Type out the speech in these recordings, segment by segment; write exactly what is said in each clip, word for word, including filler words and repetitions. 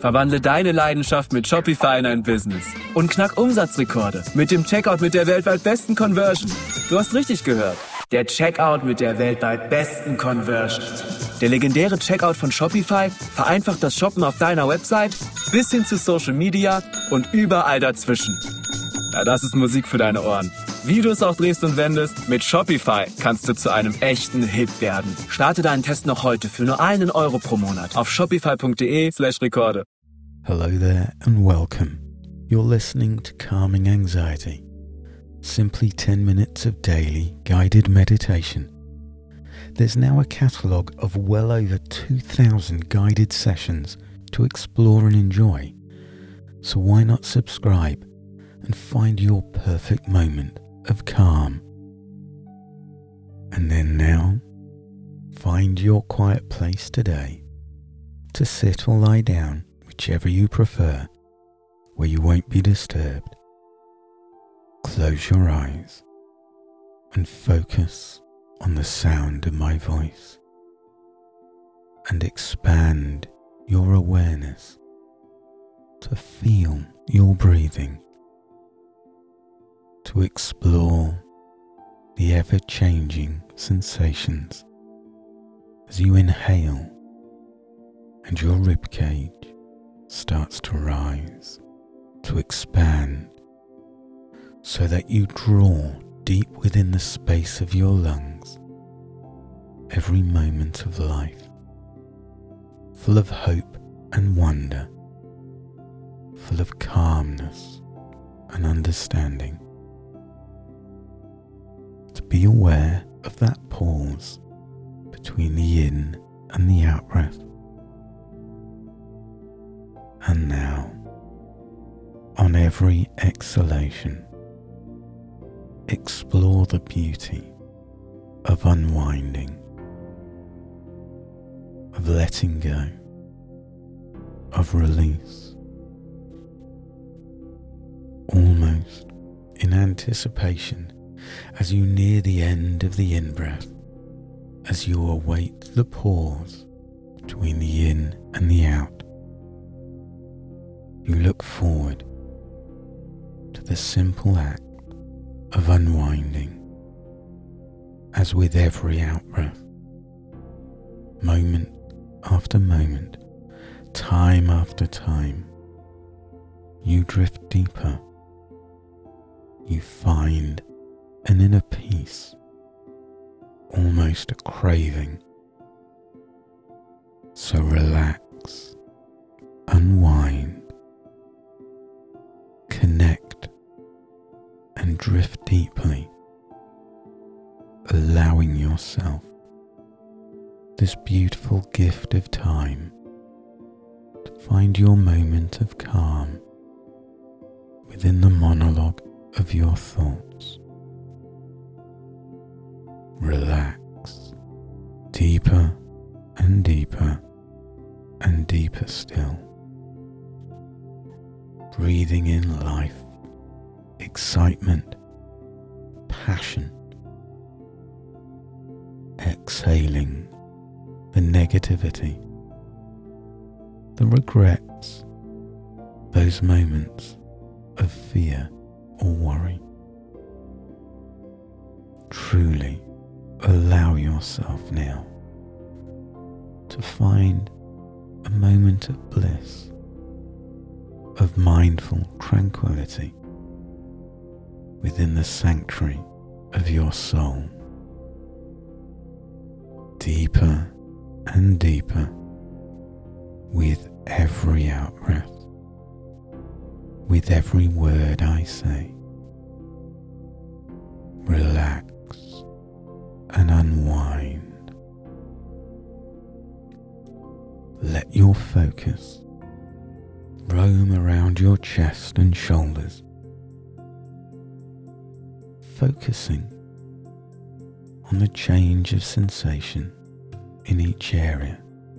Verwandle deine Leidenschaft mit Shopify in ein Business. Und knack Umsatzrekorde mit dem Checkout mit der weltweit besten Conversion. Du hast richtig gehört. Der Checkout mit der weltweit besten Conversion. Der legendäre Checkout von Shopify vereinfacht das Shoppen auf deiner Website bis hin zu Social Media und überall dazwischen. Ja, das ist Musik für deine Ohren. Wie du es auch drehst und wendest, mit Shopify kannst du zu einem echten Hit werden. Starte deinen Test noch heute für nur einen Euro pro Monat auf shopify.de slash Rekorde. Hello there and welcome. You're listening to Calming Anxiety. Simply ten minutes of daily guided meditation. There's now a catalogue of well over two thousand guided sessions to explore and enjoy. So why not subscribe and find your perfect moment of calm? And then now, find your quiet place today to sit or lie down, whichever you prefer, where you won't be disturbed. Close your eyes and focus on the sound of my voice, and expand your awareness to feel your breathing, to explore the ever-changing sensations as you inhale and your ribcage starts to rise, to expand so that you draw deep within the space of your lungs every moment of life, full of hope and wonder, full of calmness and understanding. To be aware of that pause between the in and the out breath. And now, on every exhalation, explore the beauty of unwinding, of letting go, of release, almost in anticipation as you near the end of the in-breath, as you await the pause between the in and the out. You look forward to the simple act of unwinding, as with every out-breath, moment after moment, time after time, you drift deeper. You find an inner peace, almost a craving. So relax, unwind, connect, and drift deeply, allowing yourself this beautiful gift of time to find your moment of calm within the monologue of your thoughts. Relax deeper and deeper and deeper still, breathing in life, excitement, passion, exhaling the negativity, the regrets, those moments of fear or worry. Truly allow yourself now to find a moment of bliss, of mindful tranquility within the sanctuary of your soul. Deeper and deeper with every out-breath, with every word I say. Relax and unwind. Let your focus roam around your chest and shoulders, focusing on the change of sensation in each area.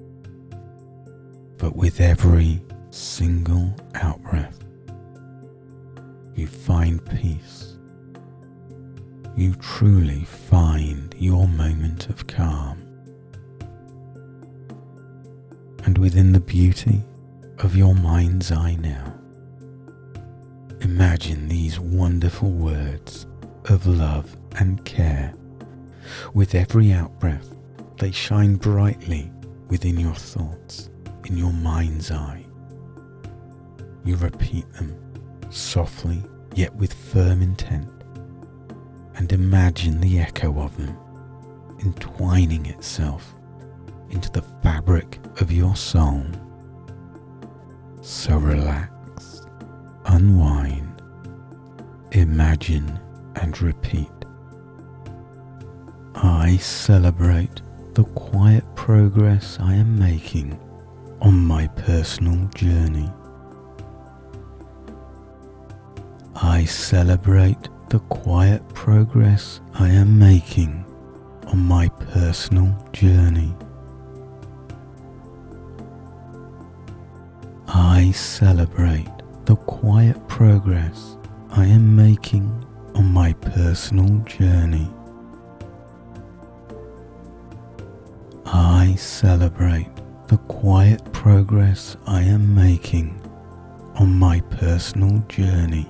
But with every single out-breath, you find peace. You truly find your moment of calm. And within the beauty of your mind's eye now. Imagine these wonderful words of love and care. With every out-breath, they shine brightly within your thoughts, in your mind's eye. You repeat them softly, yet with firm intent, and imagine the echo of them entwining itself into the fabric of your soul. So relax, unwind, imagine and repeat. I celebrate the quiet progress I am making on my personal journey. I celebrate the quiet progress I am making on my personal journey. I celebrate the quiet progress I am making on my personal journey. I celebrate the quiet progress I am making on my personal journey.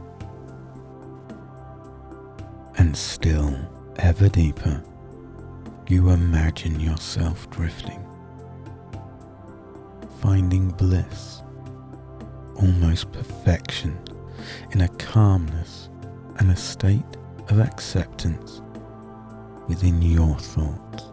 And still, ever deeper, you imagine yourself drifting, finding bliss, almost perfection, in a calmness and a state of acceptance within your thoughts.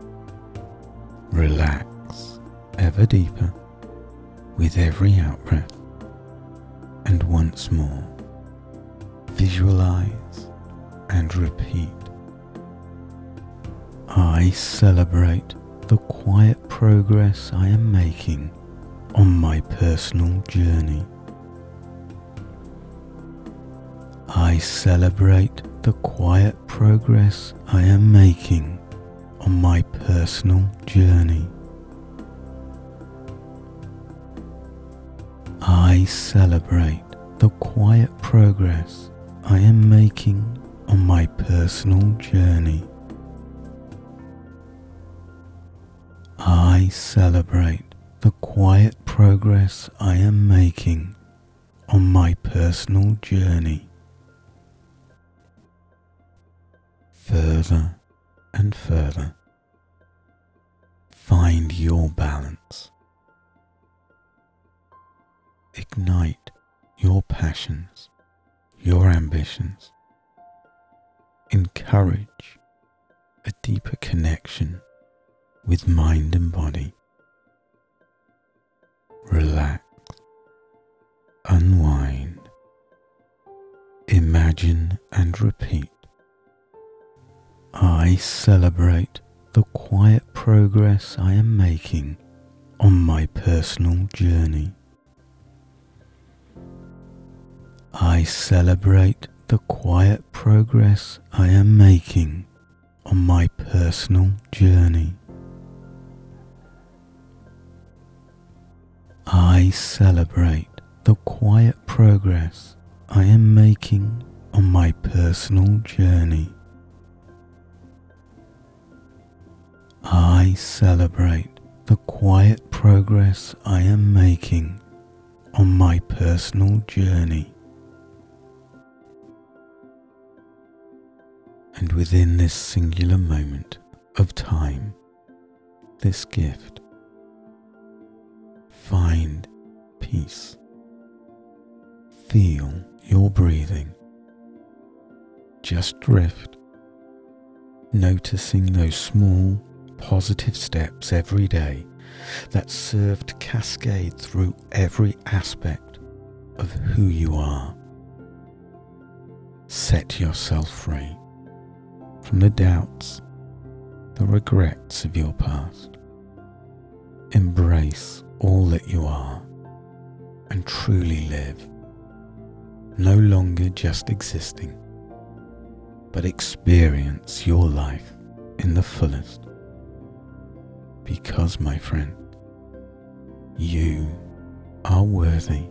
Relax ever deeper with every out-breath, and once more visualize and repeat. I celebrate the quiet progress I am making on my personal journey. I celebrate the quiet progress I am making on my personal journey. I celebrate the quiet progress I am making on my personal journey. I celebrate the quiet progress I am making on my personal journey. Further and further, find your balance. Ignite your passions, your ambitions. Encourage a deeper connection with mind and body. Relax, unwind, imagine and repeat. I celebrate the quiet progress I am making on my personal journey. I celebrate the quiet progress I am making on my personal journey. I celebrate the quiet progress I am making on my personal journey. I celebrate the quiet progress I am making on my personal journey. And within this singular moment of time, this gift, find peace. Feel your breathing. Just drift, noticing those small, positive steps every day that serve to cascade through every aspect of who you are. Set yourself free from the doubts, the regrets of your past. Embrace all that you are and truly live, no longer just existing, but experience your life in the fullest. Because, my friend, you are worthy.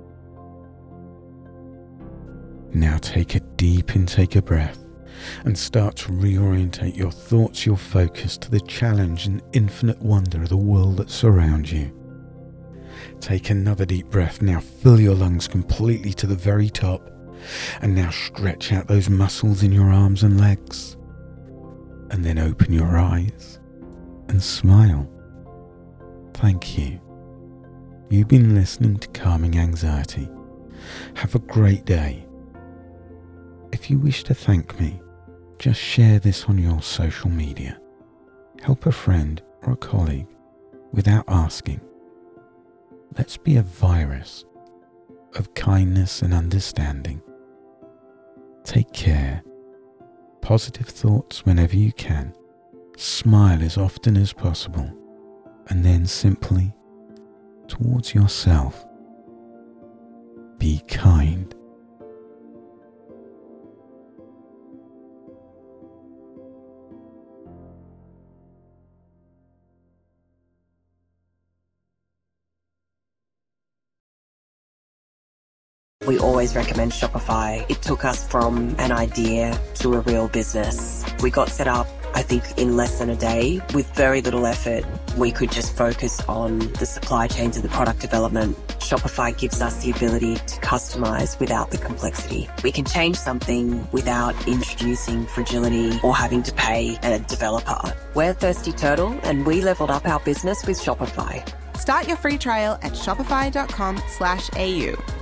Now take a deep intake of breath and start to reorientate your thoughts, your focus to the challenge and infinite wonder of the world that surrounds you. Take another deep breath. Now fill your lungs completely to the very top. And now stretch out those muscles in your arms and legs. And then open your eyes and smile. Thank you. You've been listening to Calming Anxiety. Have a great day. If you wish to thank me, just share this on your social media. Help a friend or a colleague without asking. Let's be a virus of kindness and understanding. Take care. Positive thoughts whenever you can. Smile as often as possible. And then simply, towards yourself, be kind. We always recommend Shopify. It took us from an idea to a real business. We got set up, I think, in less than a day with very little effort. We could just focus on the supply chains and the product development. Shopify gives us the ability to customize without the complexity. We can change something without introducing fragility or having to pay a developer. We're Thirsty Turtle and we leveled up our business with Shopify. Start your free trial at shopify.com slash AU.